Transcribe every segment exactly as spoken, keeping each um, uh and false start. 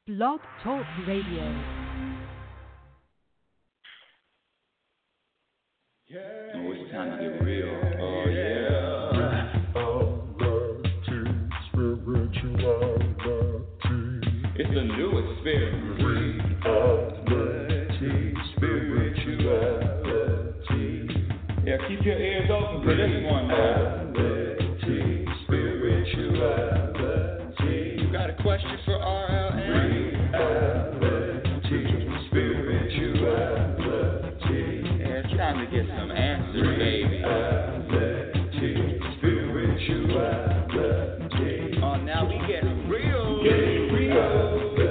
Blog Talk Radio. Oh, it's time to get real. Oh, yeah. It's a new experience. Reality, spirituality. Yeah, keep your ears open for this one, man. Reality, spirituality. You got a question for R L N? Reality, spirituality. Yeah, it's time to get some answers, baby. Reality, spirituality. Oh, now we get real. Get real.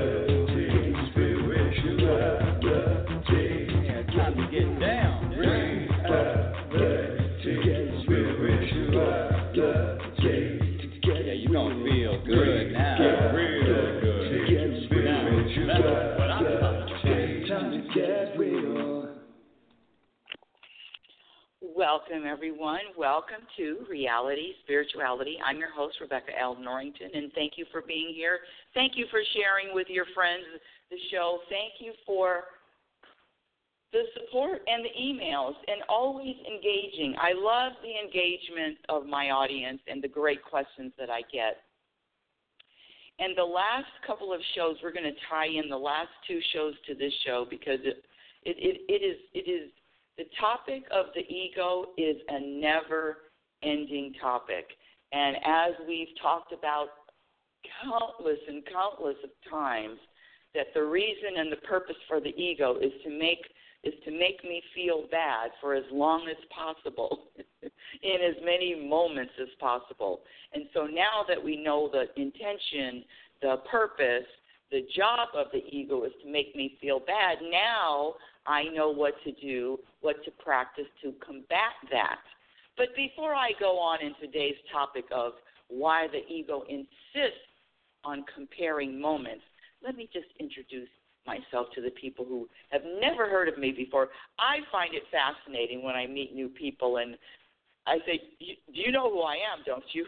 Welcome, everyone. Welcome to Reality Spirituality. I'm your host, Rebecca L. Norrington, and thank you for being here. Thank you for sharing with your friends the show. Thank you for the support and the emails and always engaging. I love the engagement of my audience and the great questions that I get. And the last couple of shows, we're going to tie in the last two shows to this show because it it, it, it is it is the topic of the ego is a never-ending topic. And as we've talked about countless and countless of times, that the reason and the purpose for the ego is to make is to make me feel bad for as long as possible, in as many moments as possible. And so now that we know the intention, the purpose, the job of the ego is to make me feel bad, now I know what to do, what to practice to combat that. But before I go on in today's topic of why the ego insists on comparing moments, let me just introduce myself to the people who have never heard of me before. I find it fascinating when I meet new people, and I say, do you know who I am, don't you?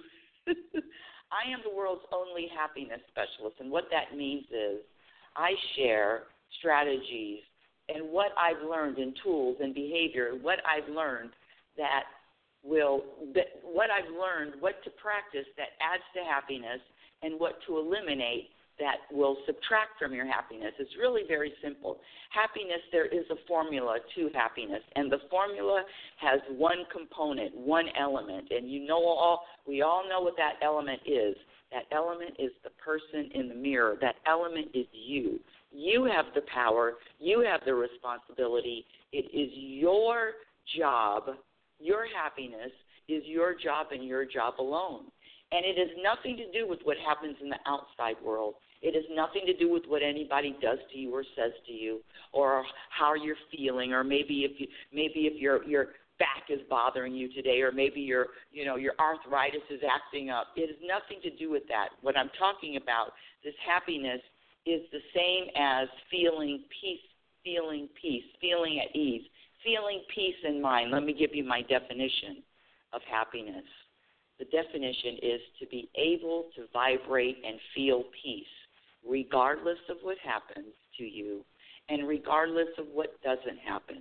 I am the world's only happiness specialist, and what that means is I share strategies and what I've learned in tools and behavior, what I've learned that will, that what I've learned, what to practice that adds to happiness, and what to eliminate that will subtract from your happiness. It's really very simple. Happiness, there is a formula to happiness, and the formula has one component, one element, and you know all, we all know what that element is. That element is the person in the mirror. That element is you. You have the power. You have the responsibility. It is your job. Your happiness is your job and your job alone. And it has nothing to do with what happens in the outside world. It has nothing to do with what anybody does to you or says to you, or how you're feeling, or maybe if you maybe if your your back is bothering you today, or maybe your you know your arthritis is acting up. It has nothing to do with that. What I'm talking about, this happiness, is the same as feeling peace, feeling peace, feeling at ease, feeling peace in mind. Let me give you my definition of happiness. The definition is to be able to vibrate and feel peace, regardless of what happens to you and regardless of what doesn't happen.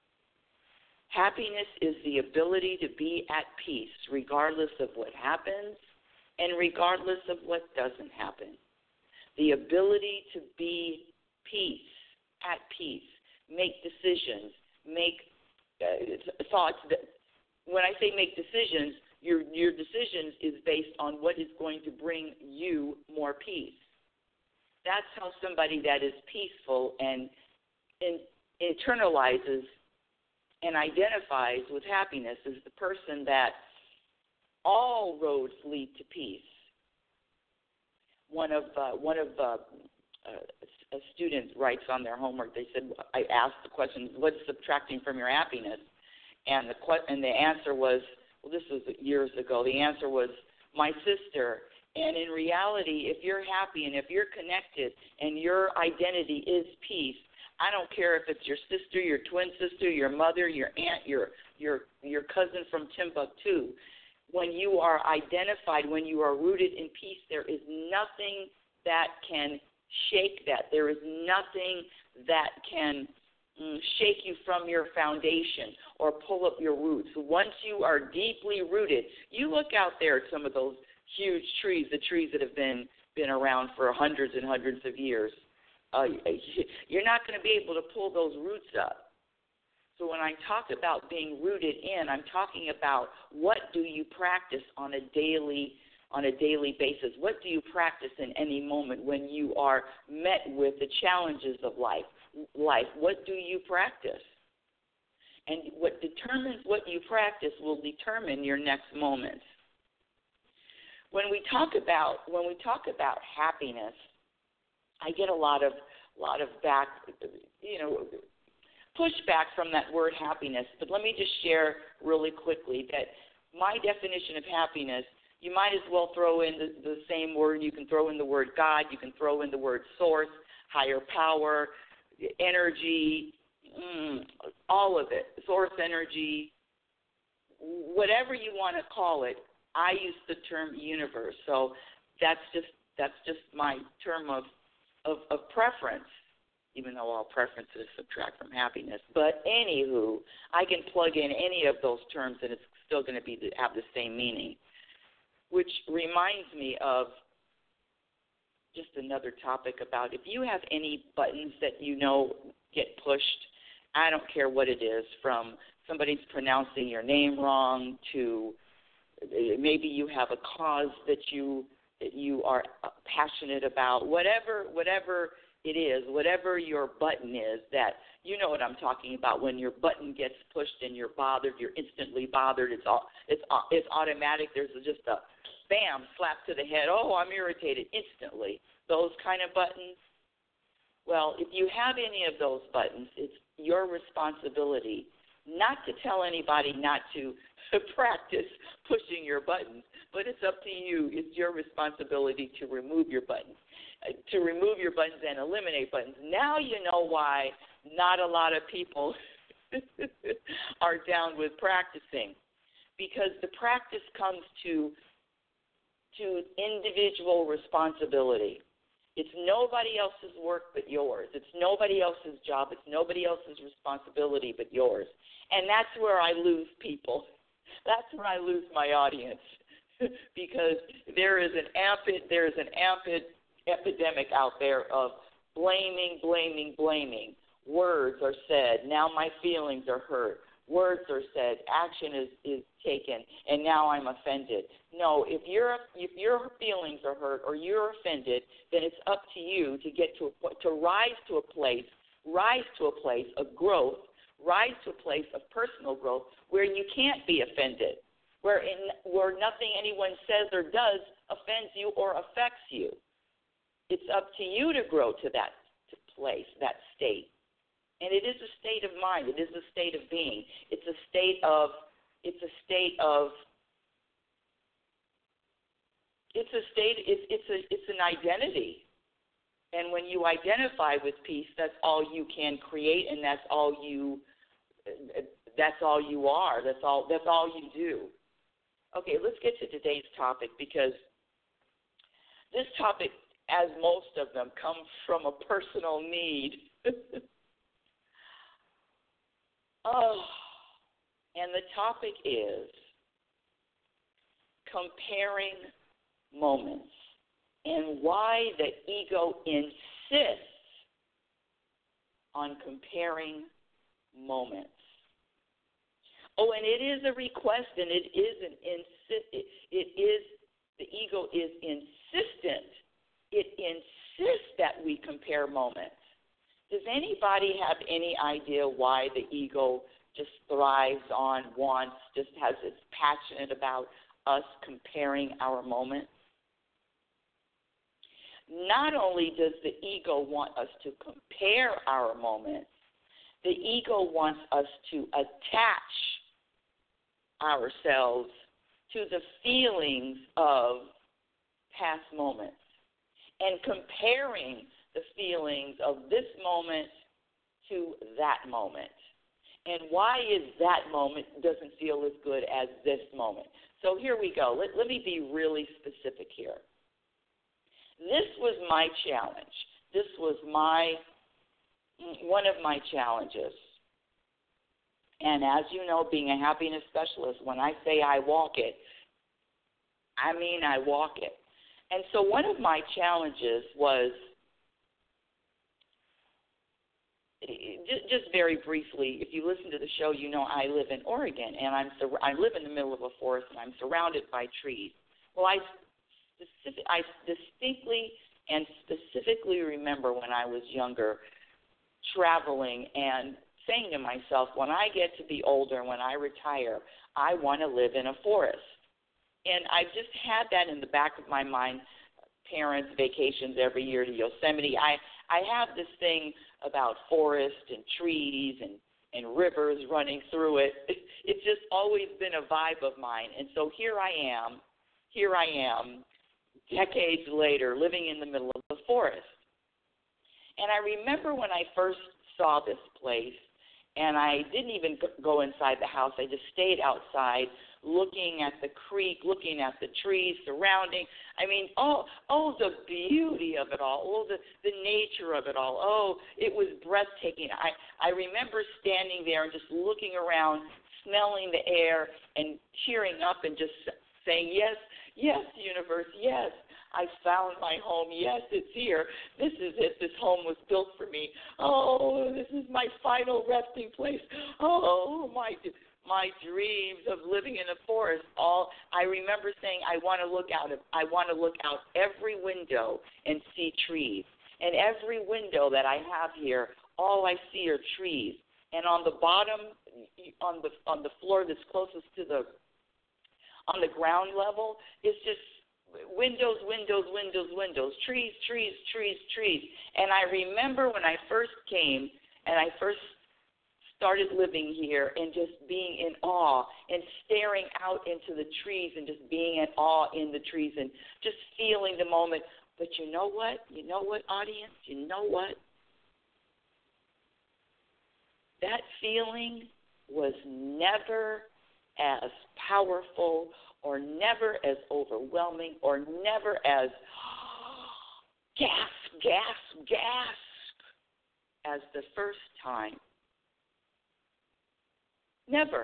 Happiness is the ability to be at peace, regardless of what happens and regardless of what doesn't happen. The ability to be peace, at peace, make decisions, make uh, thoughts. That, when I say make decisions, Your your decisions is based on what is going to bring you more peace. That's how somebody that is peaceful and, and internalizes and identifies with happiness is the person that all roads lead to peace. One of uh, one of uh, uh, a student writes on their homework. They said, I asked the question, "What's subtracting from your happiness?" And the que- and the answer was, well, this was years ago. The answer was my sister. And in reality, if you're happy and if you're connected and your identity is peace, I don't care if it's your sister, your twin sister, your mother, your aunt, your your your cousin from Timbuktu. When you are identified, when you are rooted in peace, there is nothing that can shake that. There is nothing that can mm, shake you from your foundation or pull up your roots. Once you are deeply rooted, you look out there at some of those huge trees, the trees that have been, been around for hundreds and hundreds of years. Uh, you're not going to be able to pull those roots up. So when I talk about being rooted in, I'm talking about what do you practice on a daily on a daily basis? What do you practice in any moment when you are met with the challenges of life? Life, what do you practice? And what determines what you practice will determine your next moments. When we talk about when we talk about happiness, I get a lot of lot of back, you know, pushback from that word happiness. But let me just share really quickly that my definition of happiness, you might as well throw in the, the same word. You can throw in the word God. You can throw in the word source, higher power, energy, mm, all of it, source energy, whatever you want to call it. I use the term universe. So that's just that's just my term of of, of preference, even though all preferences subtract from happiness. But anywho, I can plug in any of those terms and it's still going to be have the same meaning, which reminds me of just another topic about if you have any buttons that you know get pushed, I don't care what it is, from somebody's pronouncing your name wrong to maybe you have a cause that you that you are passionate about, whatever whatever it is, whatever your button is, that you know what I'm talking about. When your button gets pushed and you're bothered, you're instantly bothered. It's all it's it's automatic. There's just a bam slap to the head. Oh, I'm irritated instantly. Those kind of buttons. Well, if you have any of those buttons, it's your responsibility not to tell anybody not to practice pushing your buttons, but it's up to you. It's your responsibility to remove your buttons, to remove your buttons and eliminate buttons. Now you know why not a lot of people are down with practicing, because the practice comes to to individual responsibility. It's nobody else's work but yours. It's nobody else's job. It's nobody else's responsibility but yours. And that's where I lose people. That's where I lose my audience, because there is an amped, there is an amped epidemic out there of blaming, blaming, blaming. Words are said. Now my feelings are hurt. Words are said. Action is, is taken, and now I'm offended. No, if your if your feelings are hurt or you're offended, then it's up to you to get to a, to rise to a place, rise to a place of growth, rise to a place of personal growth where you can't be offended, where in, where nothing anyone says or does offends you or affects you. It's up to you to grow to that place, that state. And it is a state of mind. It is a state of being. It's a state of, it's a state of, it's a state, it's, it's, a, it's an identity. And when you identify with peace, that's all you can create, and that's all you, that's all you are. That's all, that's all you do. Okay, let's get to today's topic, because this topic, as most of them, comes from a personal need. Oh, and the topic is comparing moments and why the ego insists on comparing moments. Oh, and it is a request, and it is an insist. It, it is the ego is insistent. It insists that we compare moments. Does anybody have any idea why the ego just thrives on, wants, just has it's passionate about us comparing our moments? Not only does the ego want us to compare our moments, the ego wants us to attach ourselves to the feelings of past moments and comparing the feelings of this moment to that moment. And why is that moment doesn't feel as good as this moment? So here we go. Let, let me be really specific here. This was my challenge. this was my one of my challenges. And as you know, being a happiness specialist, when I say I walk it, I mean I walk it. And so one of my challenges was, just very briefly, if you listen to the show, you know I live in Oregon, and I'm sur- I live in the middle of a forest, and I'm surrounded by trees. Well, I, specific, I distinctly and specifically remember when I was younger traveling and saying to myself, when I get to be older, when I retire, I want to live in a forest. And I just had that in the back of my mind, parents' vacations every year to Yosemite. I, I have this thing about forest and trees and, and rivers running through it. It's just always been a vibe of mine. And so here I am, here I am, decades later, living in the middle of the forest. And I remember when I first saw this place, and I didn't even go inside the house. I just stayed outside looking at the creek, looking at the trees surrounding. I mean, oh, oh, the beauty of it all, oh, the, the nature of it all. Oh, it was breathtaking. I, I remember standing there and just looking around, smelling the air and cheering up and just saying, yes, yes, universe, yes. I found my home. Yes, it's here. This is it. This home was built for me. Oh, this is my final resting place. Oh, my my dreams of living in a forest. All I remember saying, I want to look out. I want to look out every window and see trees. And every window that I have here, all I see are trees. And on the bottom, on the on the floor that's closest to the on the ground level, is just windows, windows, windows, windows, trees, trees, trees, trees. And I remember when I first came and I first started living here and just being in awe and staring out into the trees and just being in awe in the trees and just feeling the moment. But you know what? You know what, audience? You know what? That feeling was never as powerful or never as overwhelming, or never as gasp, gasp, gasp as the first time. Never.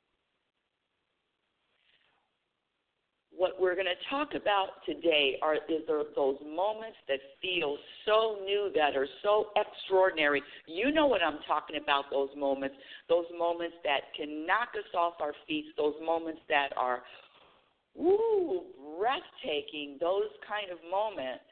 What we're going to talk about today are is there those moments that feel so new, that are so extraordinary. You know what I'm talking about, those moments, those moments that can knock us off our feet, those moments that are Ooh, breathtaking, those kind of moments.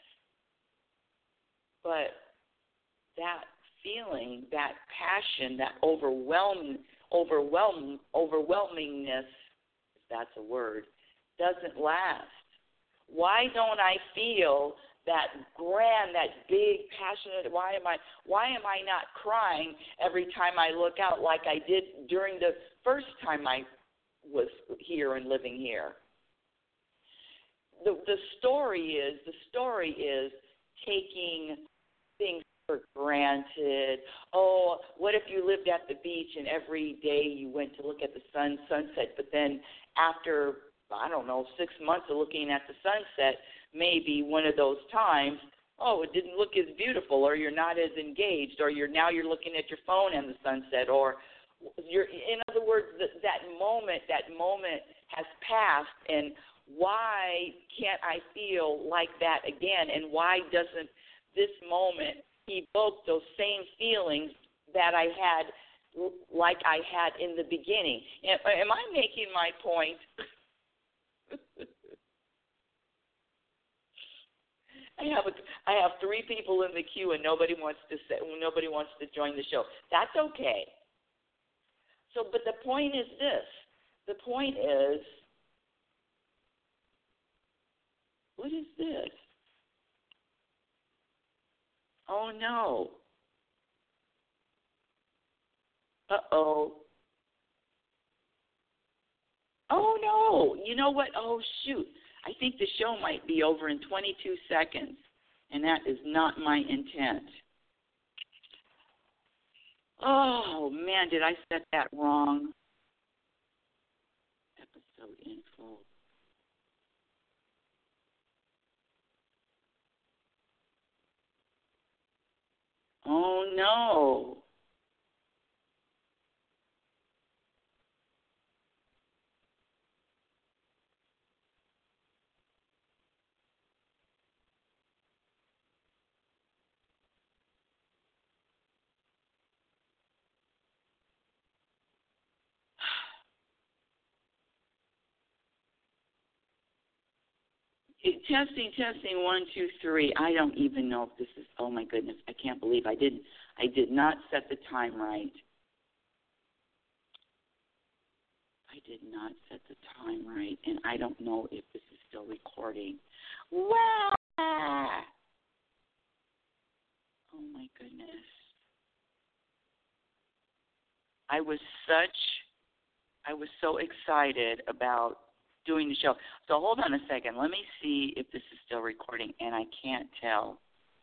But that feeling, that passion, that overwhelm, overwhelm, overwhelmingness, if that's a word, doesn't last. Why don't I feel that grand, that big, passionate, why am I why am I not crying every time I look out like I did during the first time I was here and living here? The, the story is, the story is taking things for granted. Oh, what if you lived at the beach and every day you went to look at the sun sunset, but then after, I don't know, six months of looking at the sunset, maybe one of those times, oh, it didn't look as beautiful, or you're not as engaged, or you're now you're looking at your phone and the sunset, or you're, in other words, that, that moment, that moment has passed, and why can't I feel like that again? And why doesn't this moment evoke those same feelings that I had, like I had in the beginning? Am, am I making my point? I have a, I have three people in the queue, and nobody wants to say, nobody wants to join the show. That's okay. So, but the point is this. The point is, what is this? Oh, no. Uh-oh. Oh, no. You know what? Oh, shoot. I think the show might be over in twenty-two seconds, and that is not my intent. Oh, man, did I set that wrong? Episode info. no. Testing, testing, one, two, three. I don't even know if this is, oh my goodness, I can't believe I didn't, I did not set the time right. I did not set the time right, and I don't know if this is still recording. Wow! Oh my goodness. I was such, I was so excited about doing the show. So hold on a second. Let me see if this is still recording, and I can't tell.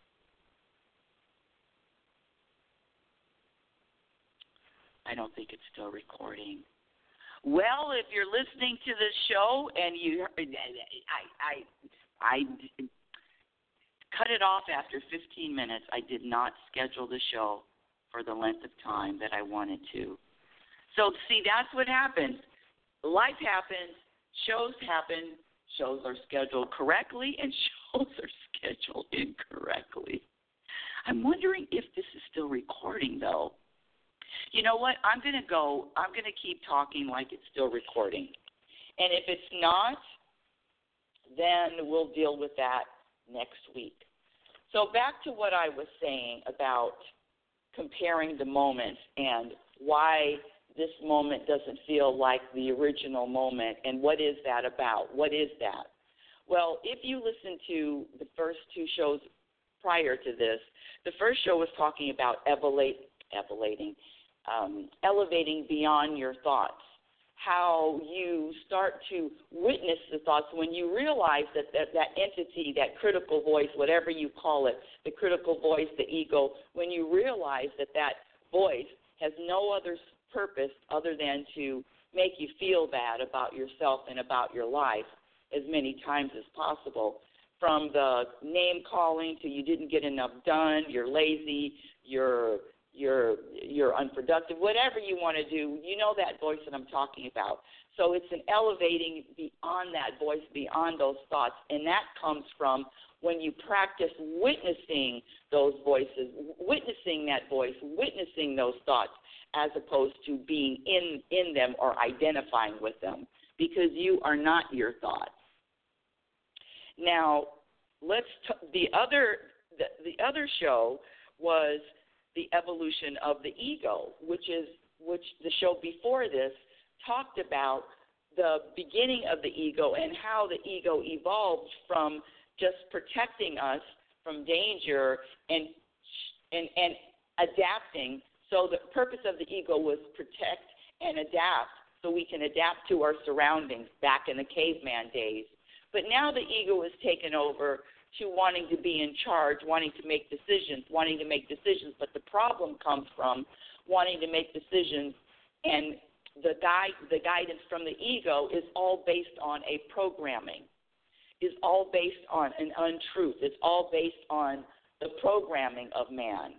I don't think it's still recording. Well, if you're listening to this show and you, I, I, I cut it off after fifteen minutes. I did not schedule the show for the length of time that I wanted to. So, see, that's what happens. Life happens. Shows happen, shows are scheduled correctly, and shows are scheduled incorrectly. I'm wondering if this is still recording, though. You know what? I'm going to go, I'm going to keep talking like it's still recording. And if it's not, then we'll deal with that next week. So back to what I was saying about comparing the moments and why this moment doesn't feel like the original moment, and what is that about? What is that? Well, if you listen to the first two shows prior to this, the first show was talking about elevate, elevating, um, elevating beyond your thoughts, how you start to witness the thoughts when you realize that that, that entity, that critical voice, whatever you call it, the critical voice, the ego, when you realize that that voice has no other purpose other than to make you feel bad about yourself and about your life as many times as possible. From the name calling to you didn't get enough done, you're lazy, you're you're you're unproductive, whatever you want to do, you know that voice that I'm talking about. So it's an elevating beyond that voice, beyond those thoughts, and that comes from when you practice witnessing those voices, witnessing that voice, witnessing those thoughts, as opposed to being in, in them or identifying with them, because you are not your thoughts. Now, let's t- the other the, the other show was the evolution of the ego, which is which the show before this talked about the beginning of the ego and how the ego evolved from just protecting us from danger and and and adapting. So the purpose of the ego was protect and adapt so we can adapt to our surroundings back in the caveman days. But now the ego is taken over to wanting to be in charge, wanting to make decisions, wanting to make decisions. But the problem comes from wanting to make decisions, and the guide, the guidance from the ego is all based on a programming, is all based on an untruth. It's all based on the programming of man.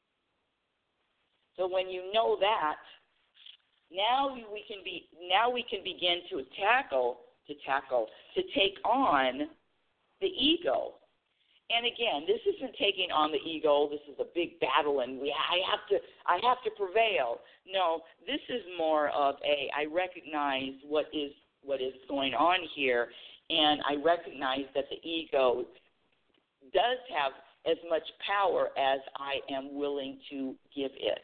So when you know that, now we can be now we can begin to tackle to tackle to take on the ego. And again, this isn't taking on the ego. This is a big battle, and we I have to I have to prevail. No, this is more of a I recognize what is what is going on here, and I recognize that the ego does have as much power as I am willing to give it.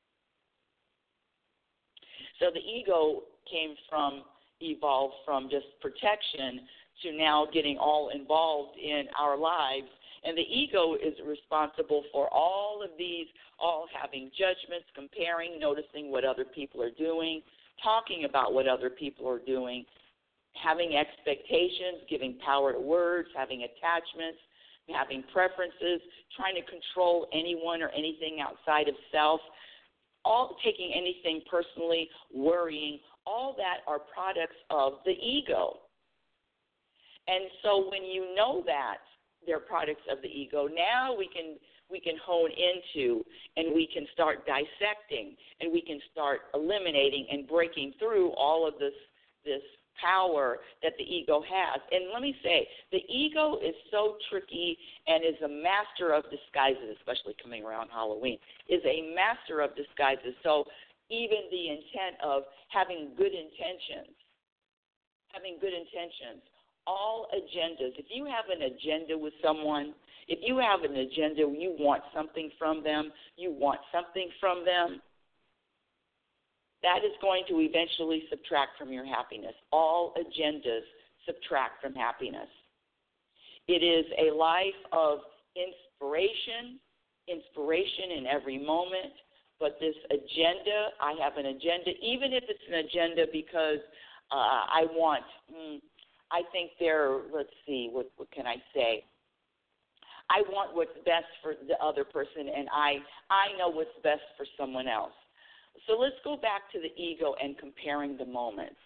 So the ego came from, evolved from just protection to now getting all involved in our lives. And the ego is responsible for all of these, all having judgments, comparing, noticing what other people are doing, talking about what other people are doing, having expectations, giving power to words, having attachments, having preferences, trying to control anyone or anything outside of self, all taking anything personally, worrying, all that are products of the ego. And so when you know that they're products of the ego, now we can we can hone into, and we can start dissecting, and we can start eliminating and breaking through all of this this power that the ego has. And let me say, the ego is so tricky and is a master of disguises, especially coming around Halloween, is a master of disguises. So even the intent of having good intentions, having good intentions, all agendas, if you have an agenda with someone, if you have an agenda, you want something from them, you want something from them, that is going to eventually subtract from your happiness. All agendas subtract from happiness. It is a life of inspiration, inspiration in every moment, but this agenda, I have an agenda, even if it's an agenda because uh, I want, mm, I think they're, let's see, what, what can I say? I want what's best for the other person, and I, I know what's best for someone else. So let's go back to the ego and comparing the moments.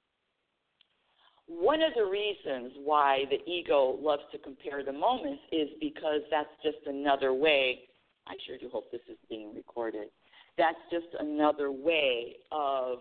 One of the reasons why the ego loves to compare the moments is because that's just another way. I sure do hope this is being recorded. That's just another way of,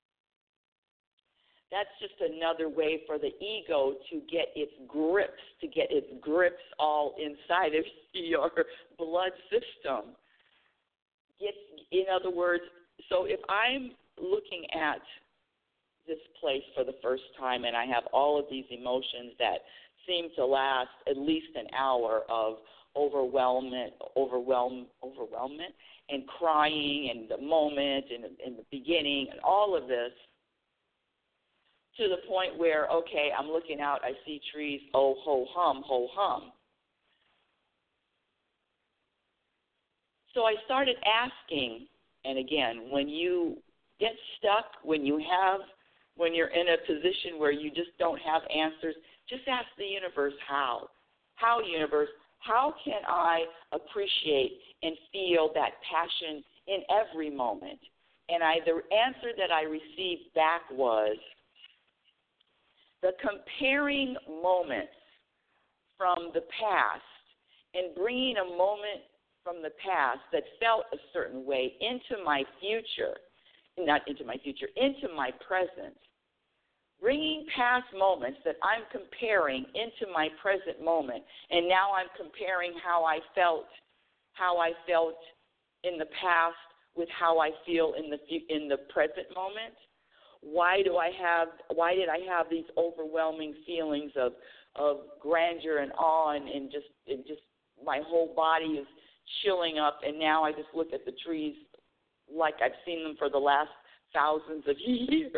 that's just another way for the ego to get its grips, to get its grips all inside of your blood system. Get, in other words, so if I'm looking at this place for the first time and I have all of these emotions that seem to last at least an hour of overwhelmment, overwhelm, overwhelmment and crying and the moment and, and the beginning and all of this, to the point where, okay, I'm looking out, I see trees, oh, ho, hum, ho, hum. So I started asking, and again, when you get stuck, when you have, when you're in a position where you just don't have answers, just ask the universe how. How, universe, how can I appreciate and feel that passion in every moment? And I, the answer that I received back was the comparing moments from the past and bringing a moment from the past that felt a certain way into my future, not into my future, into my present, bringing past moments that I'm comparing into my present moment, and now I'm comparing how I felt, how I felt in the past with how I feel in the in the present moment. Why do I have? Why did I have these overwhelming feelings of of grandeur and awe, and, and just and just my whole body is chilling up, and now I just look at the trees like I've seen them for the last thousands of years.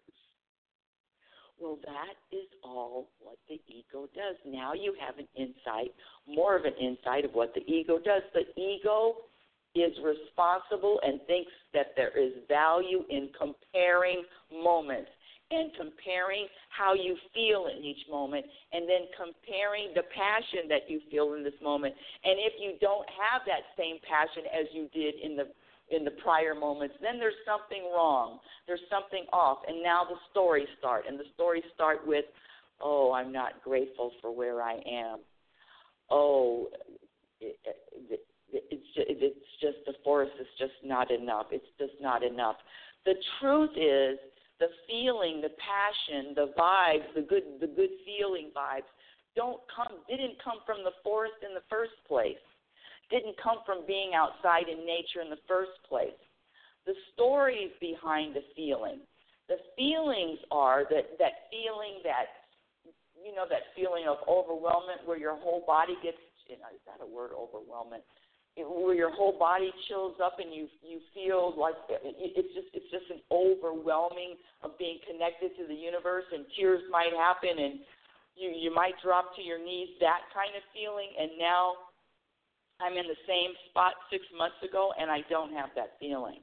Well, that is all what the ego does. Now you have an insight, more of an insight of what the ego does. The ego is responsible and thinks that there is value in comparing moments and comparing how you feel in each moment, and then comparing the passion that you feel in this moment. And if you don't have that same passion as you did in the in the prior moments, then there's something wrong. There's something off. And now the stories start. And the stories start with, oh, I'm not grateful for where I am. Oh, it, it, it's just, it's just the forest is just not enough. It's just not enough. The truth is, the feeling, the passion, the vibes, the good, the good feeling vibes, don't come, didn't come from the forest in the first place. Didn't come from being outside in nature in the first place. The stories behind the feeling, the feelings are that that feeling that, you know, that feeling of overwhelmment where your whole body gets, you know, is that a word, overwhelmment? Where your whole body chills up and you you feel like it's just it's just an overwhelming of being connected to the universe, and tears might happen and you you might drop to your knees, that kind of feeling. And now I'm in the same spot six months ago and I don't have that feeling.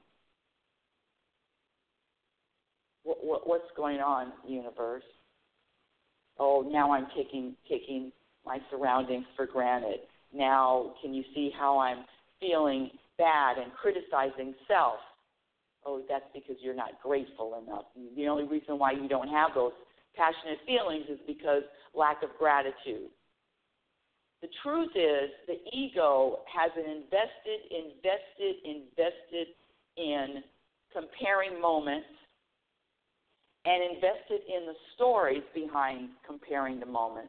What, what what's going on, universe? Oh, now I'm taking taking my surroundings for granted. Now, can you see how I'm feeling bad and criticizing self? Oh, that's because you're not grateful enough. The only reason why you don't have those passionate feelings is because lack of gratitude. The truth is the ego has an invested, invested, invested in comparing moments and invested in the stories behind comparing the moments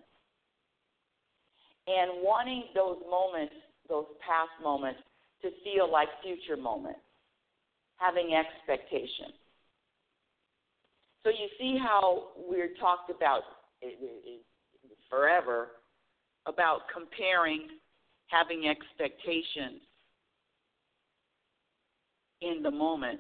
and wanting those moments, those past moments, to feel like future moments, having expectation. So you see how we're talked about forever about comparing, having expectations in the moments.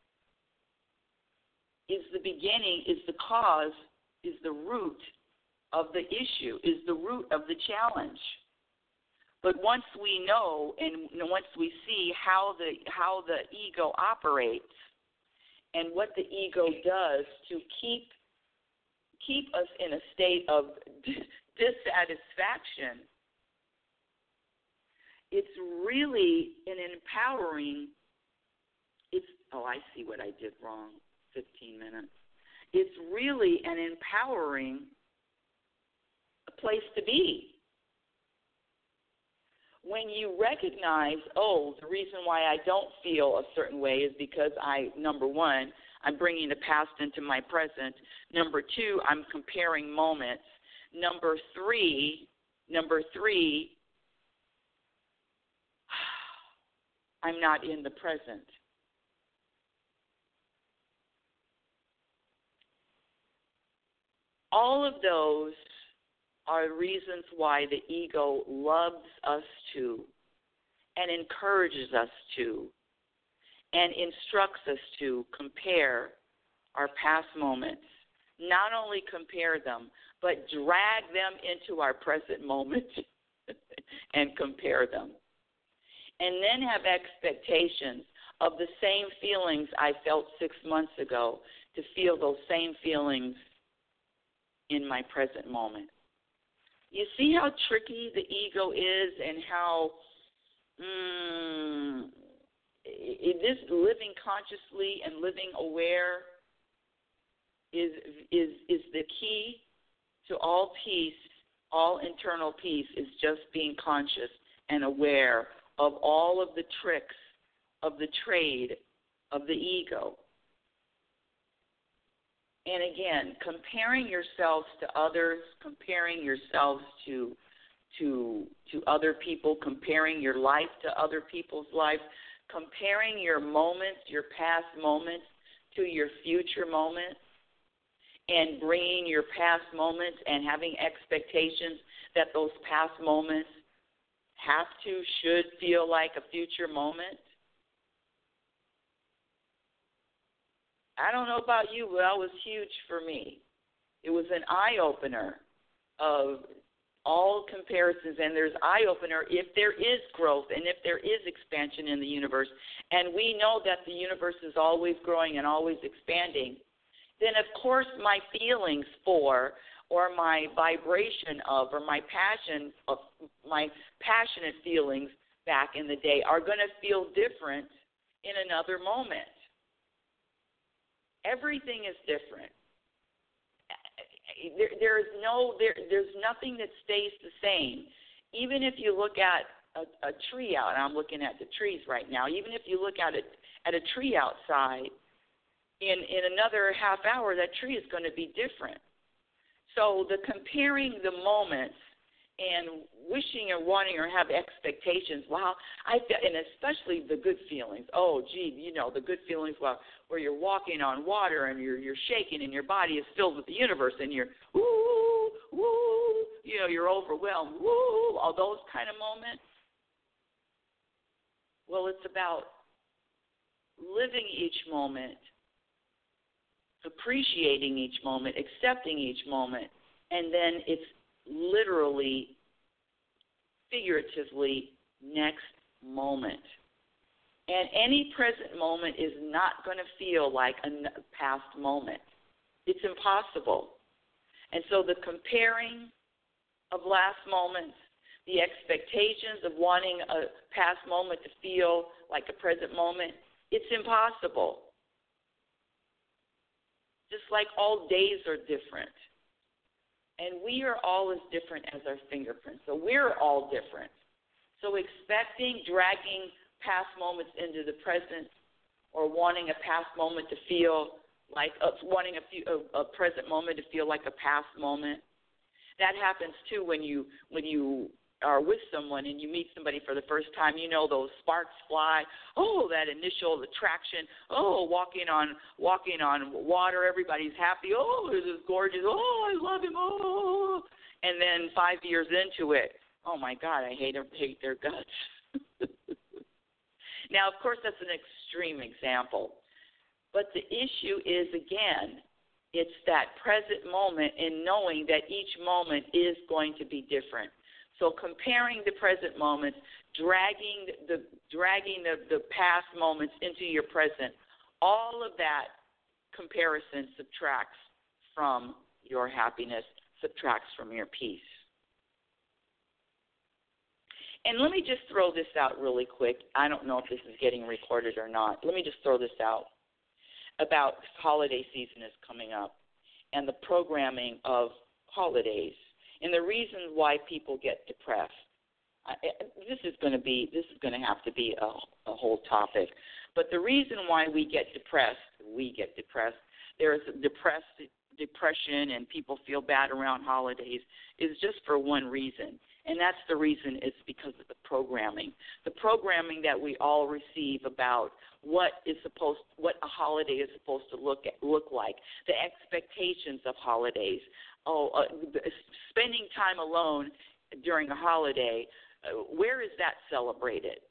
Is the beginning, is the cause, is the root of the issue, is the root of the challenge. But once we know and once we see how the how the ego operates and what the ego does to keep keep us in a state of dissatisfaction, it's really an empowering. It's oh, I see what I did wrong. Fifteen minutes. It's really an empowering place to be. When you recognize, oh, the reason why I don't feel a certain way is because I, number one, I'm bringing the past into my present. Number two, I'm comparing moments. Number three, number three, I'm not in the present. All of those are reasons why the ego loves us to and encourages us to and instructs us to compare our past moments. Not only compare them, but drag them into our present moment and compare them. And then have expectations of the same feelings I felt six months ago to feel those same feelings in my present moment. You see how tricky the ego is and how mm, this living consciously and living aware is is is the key to all peace, all internal peace is just being conscious and aware of all of the tricks of the trade of the ego. And again, comparing yourselves to others, comparing yourselves to to to other people, comparing your life to other people's lives, comparing your moments, your past moments to your future moments, and bringing your past moments and having expectations that those past moments have to, should feel like a future moment. I don't know about you, but that was huge for me. It was an eye-opener of all comparisons, and there's eye-opener if there is growth and if there is expansion in the universe, and we know that the universe is always growing and always expanding, then of course my feelings for or my vibration of or my passion of my passionate feelings back in the day are going to feel different in another moment. Everything is different. There, there is no, there, there's nothing that stays the same. Even if you look at a, a tree out, and I'm looking at the trees right now. Even if you look at it at a tree outside, in in another half hour, that tree is going to be different. So the comparing the moments and wishing or wanting or have expectations, wow, I and especially the good feelings. Oh, gee, you know, the good feelings where, where you're walking on water and you're you're shaking and your body is filled with the universe and you're, woo, woo, you know, you're overwhelmed, woo, all those kind of moments. Well, it's about living each moment, appreciating each moment, accepting each moment, and then it's literally, figuratively, next moment. And any present moment is not going to feel like a past moment. It's impossible. And so the comparing of last moments, the expectations of wanting a past moment to feel like a present moment, it's impossible. Just like all days are different. And we are all as different as our fingerprints. So we're all different. So expecting, dragging past moments into the present, or wanting a past moment to feel like, uh, wanting a, few, a, a present moment to feel like a past moment, that happens too when you when you are with someone and you meet somebody for the first time. You know, those sparks fly. Oh, that initial attraction. Oh, walking on walking on water. Everybody's happy. Oh, this is gorgeous. Oh, I love him. Oh, and then five years into it, oh my God, I hate hate their guts. Now, of course, that's an extreme example, but the issue is, again, it's that present moment and knowing that each moment is going to be different. So comparing the present moments, dragging the dragging the, the past moments into your present, all of that comparison subtracts from your happiness, subtracts from your peace. And let me just throw this out really quick. I don't know if this is getting recorded or not. Let me just throw this out about holiday season is coming up and the programming of holidays and the reasons why people get depressed. I, this is going to be this is going to have to be a, a whole topic. But the reason why we get depressed, we get depressed, there is depressed depression and people feel bad around holidays is just for one reason. And that's the reason is because of the programming. The programming that we all receive about what is supposed, what a holiday is supposed to look at, look like, the expectations of holidays. Oh, uh, spending time alone during a holiday, uh, where is that celebrated?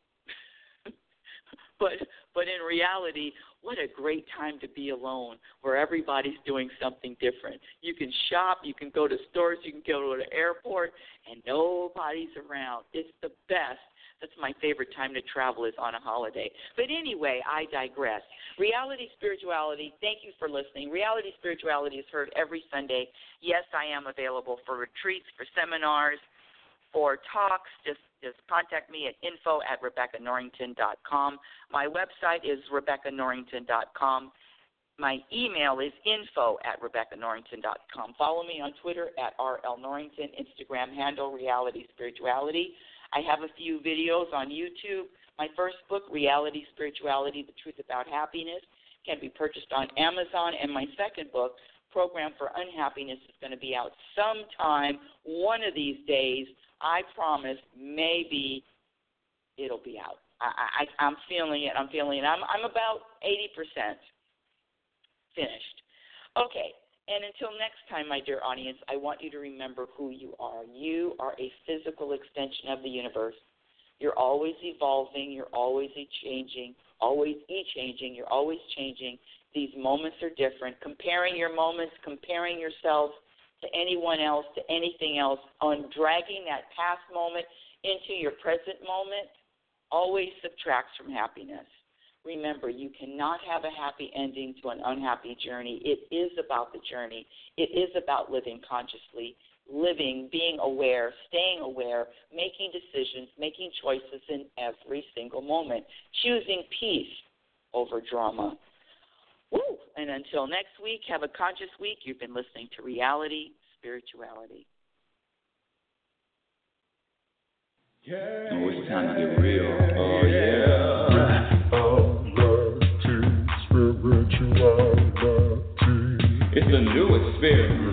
but but in reality, what a great time to be alone where everybody's doing something different. You can shop, you can go to stores, you can go to the airport, and nobody's around. It's the best. That's my favorite time to travel is on a holiday. But anyway, I digress. Reality Spirituality, thank you for listening. Reality Spirituality is heard every Sunday. Yes, I am available for retreats, for seminars, for talks. Just Just contact me at info at Rebecca Norrington dot com. My website is Rebecca Norrington dot com. My email is info at Rebecca Norrington dot com. Follow me on Twitter at R L Norrington, Instagram handle Reality Spirituality. I have a few videos on YouTube. My first book, Reality Spirituality, The Truth About Happiness, can be purchased on Amazon. And my second book, Program for Unhappiness, is going to be out sometime one of these days. I promise maybe it'll be out. I, I, I'm feeling it. I'm feeling it. I'm, I'm about eighty percent finished. Okay, and until next time, my dear audience, I want you to remember who you are. You are a physical extension of the universe. You're always evolving. You're always changing, always e-changing. You're always changing. These moments are different. Comparing your moments, comparing yourself to anyone else, to anything else, on dragging that past moment into your present moment, always subtracts from happiness. Remember, you cannot have a happy ending to an unhappy journey. It is about the journey. It is about living consciously, living, being aware, staying aware, making decisions, making choices in every single moment, choosing peace over drama. Woo! And until next week, have a conscious week. You've been listening to Reality Spirituality. Yeah, oh, it's time to get real. Oh, yeah. Reality Spirituality. It's the newest experience.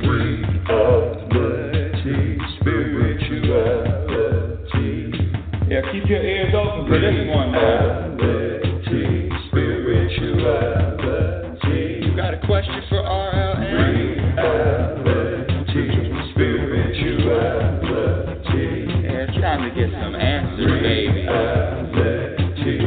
Reality Spirituality. Yeah, keep your ears open for this one, man. Reality Spirituality. You got a question for R L N? Reality Spirituality. Yeah, it's time to get some answers, baby. Reality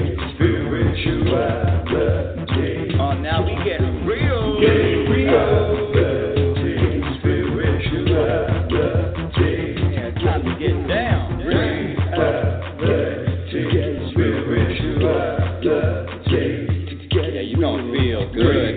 Spirituality. Oh, now we getting real. Getting real. Reality Spirituality. Yeah, it's time to get down. Reality Spirituality. Yeah, you gonna feel good.